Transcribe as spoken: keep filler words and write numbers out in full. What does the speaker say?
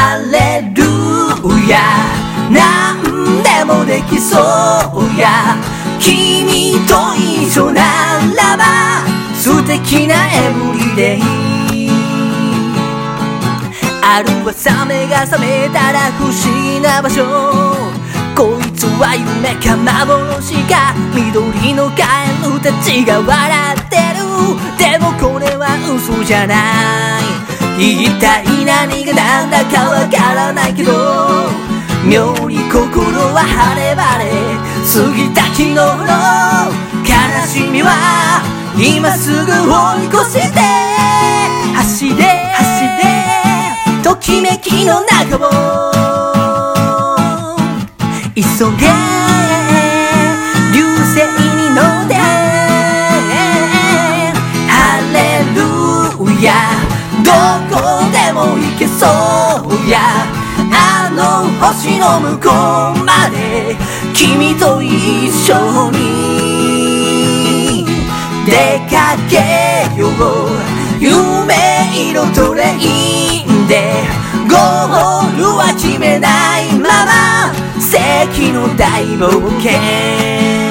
ハレルヤなんでもできそうや君と一緒ならば素敵なエブリデイある朝目が覚めたら不思議な場所こいつは夢か幻か緑のカエルたちが笑ってるでもこれは嘘じゃない一体何がなんだかわからないけど妙に心は晴れ晴れ過ぎた昨日の悲しみは今すぐ追い越して走れ走れときめきの中を急げ流星に乗ってハレルヤどこでも行けそうやあの星の向こうまで君と一緒に出かけよう夢色トレインでゴールは決めないまま世紀の大冒険